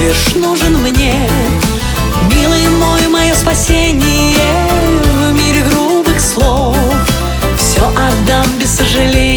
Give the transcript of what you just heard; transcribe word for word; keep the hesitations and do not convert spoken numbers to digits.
лишь нужен мне. Милый мой, мое спасение в мире грубых слов. Все отдам без сожаления.